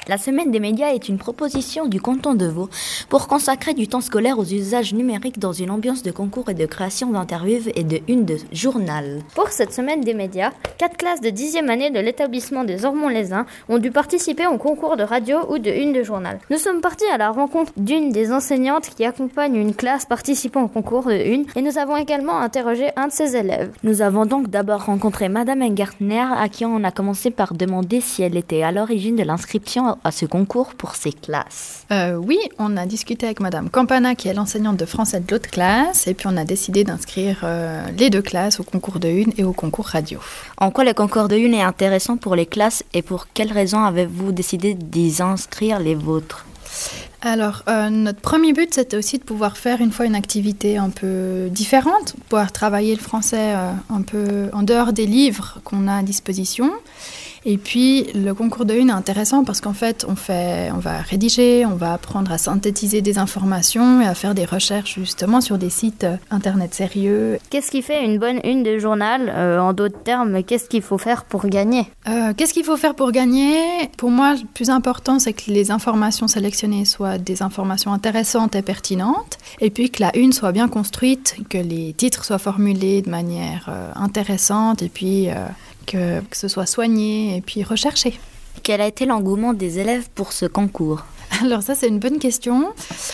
La semaine des médias est une proposition du canton de Vaud pour consacrer du temps scolaire aux usages numériques dans une ambiance de concours et de création d'interviews et de une de journal. Pour cette semaine des médias, 4 classes de 10e année de l'établissement des Ormonts-les-Uns ont dû participer au concours de radio ou de une de journal. Nous sommes partis à la rencontre d'une des enseignantes qui accompagne une classe participant au concours de une et nous avons également interrogé un de ses élèves. Nous avons donc d'abord rencontré Madame Engartner à qui on a commencé par demander si elle était à l'origine de l'inscription à ce concours pour ses classes. Oui, on a discuté avec Madame Campana qui est l'enseignante de français de l'autre classe et puis on a décidé d'inscrire les 2 classes au concours de une et au concours radio. En quoi le concours de une est intéressant pour les classes et pour quelles raisons avez-vous décidé d'y inscrire les vôtres ? Alors, notre premier but, c'était aussi de pouvoir faire une fois une activité un peu différente, pouvoir travailler le français un peu en dehors des livres qu'on a à disposition. Et puis, le concours de une est intéressant parce qu'en fait, on va rédiger, on va apprendre à synthétiser des informations et à faire des recherches justement sur des sites internet sérieux. Qu'est-ce qui fait une bonne une de journal ? En d'autres termes, qu'est-ce qu'il faut faire pour gagner ? Qu'est-ce qu'il faut faire pour gagner ? Pour moi, le plus important, c'est que les informations sélectionnées soient des informations intéressantes et pertinentes, et puis que la une soit bien construite, que les titres soient formulés de manière intéressante, et puis que ce soit soigné et puis recherché. Quel a été l'engouement des élèves pour ce concours ? Alors ça, c'est une bonne question.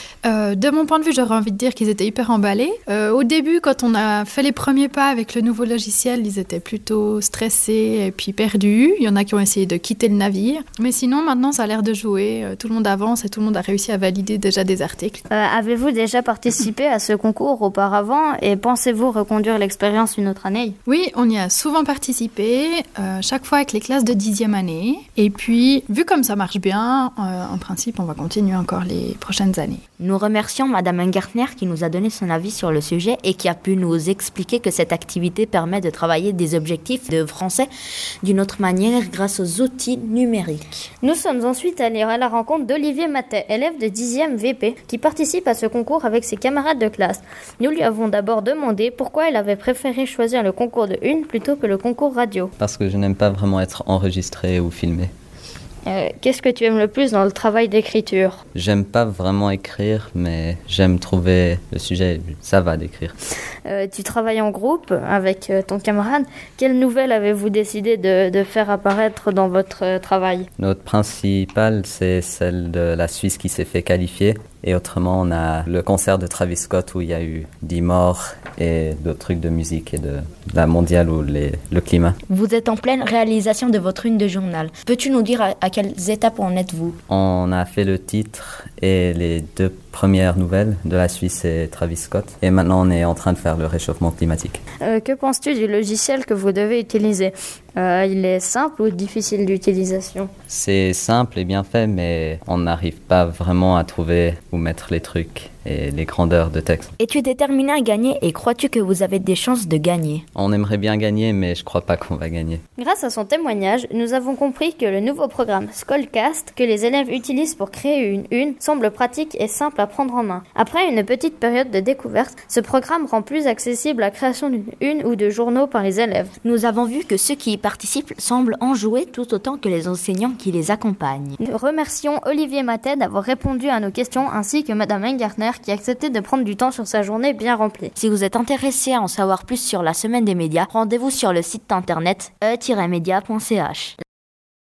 De mon point de vue, j'aurais envie de dire qu'ils étaient hyper emballés. Au début, quand on a fait les premiers pas avec le nouveau logiciel, ils étaient plutôt stressés et puis perdus. Il y en a qui ont essayé de quitter le navire. Mais sinon, maintenant, ça a l'air de jouer. Tout le monde avance et tout le monde a réussi à valider déjà des articles. Avez-vous déjà participé à ce concours auparavant et pensez-vous reconduire l'expérience une autre année ? Oui, on y a souvent participé, chaque fois avec les classes de 10e année. Et puis, vu comme ça marche bien, en principe, on va continuer encore les prochaines années. Nous remercions Madame Engartner qui nous a donné son avis sur le sujet et qui a pu nous expliquer que cette activité permet de travailler des objectifs de français d'une autre manière grâce aux outils numériques. Nous sommes ensuite allés à la rencontre d'Olivier Matet, élève de 10e VP, qui participe à ce concours avec ses camarades de classe. Nous lui avons d'abord demandé pourquoi il avait préféré choisir le concours de une plutôt que le concours radio. Parce que je n'aime pas vraiment être enregistré ou filmé. Qu'est-ce que tu aimes le plus dans le travail d'écriture ? J'aime pas vraiment écrire, mais j'aime trouver le sujet. Ça va d'écrire. Tu travailles en groupe avec ton camarade. Quelles nouvelles avez-vous décidé de faire apparaître dans votre travail ? Notre principale, c'est celle de la Suisse qui s'est fait qualifier. Et autrement, on a le concert de Travis Scott où il y a eu 10 morts et d'autres trucs de musique et de la mondiale ou le climat. Vous êtes en pleine réalisation de votre une de journal. Peux-tu nous dire à quelles étapes en êtes-vous ? On a fait le titre et les 2 premières nouvelles de la Suisse et Travis Scott. Et maintenant, on est en train de faire le réchauffement climatique. Que penses-tu du logiciel que vous devez utiliser ? Il est simple ou difficile d'utilisation ? C'est simple et bien fait, mais on n'arrive pas vraiment à trouver où mettre les trucs et les grandeurs de texte. Es-tu déterminé à gagner et crois-tu que vous avez des chances de gagner ? On aimerait bien gagner, mais je crois pas qu'on va gagner. Grâce à son témoignage, nous avons compris que le nouveau programme Skolcast que les élèves utilisent pour créer une semble pratique et simple à prendre en main. Après une petite période de découverte, ce programme rend plus accessible la création d'une une ou de journaux par les élèves. Nous avons vu que ceux qui y participent semblent en jouer tout autant que les enseignants qui les accompagnent. Nous remercions Olivier Matet d'avoir répondu à nos questions ainsi que Madame Engartner qui a accepté de prendre du temps sur sa journée bien remplie. Si vous êtes intéressé à en savoir plus sur la semaine des médias, rendez-vous sur le site internet e-media.ch.